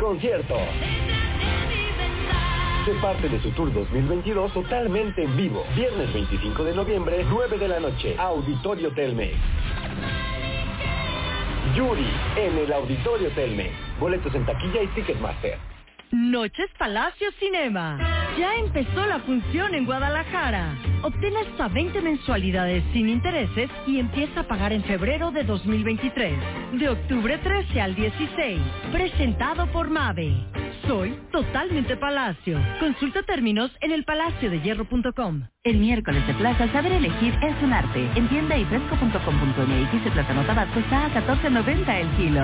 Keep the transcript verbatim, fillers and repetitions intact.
concierto. Sé parte de su Tour dos mil veintidós totalmente en vivo. Viernes veinticinco de noviembre, nueve de la noche, Auditorio Telmex. Yuri, en el Auditorio Telmex. Boletos en taquilla y Ticketmaster. Noches Palacio Cinema. Ya empezó la función en Guadalajara. Obtén hasta veinte mensualidades sin intereses y empieza a pagar en febrero de dos mil veintitrés. De octubre trece al dieciséis. Presentado por Mave. Soy totalmente Palacio. Consulta términos en el palacio de hierro punto com. El miércoles de plaza, saber elegir es un arte. En tienda y fresco punto com punto m x el plátano tabasco está a catorce noventa el kilo.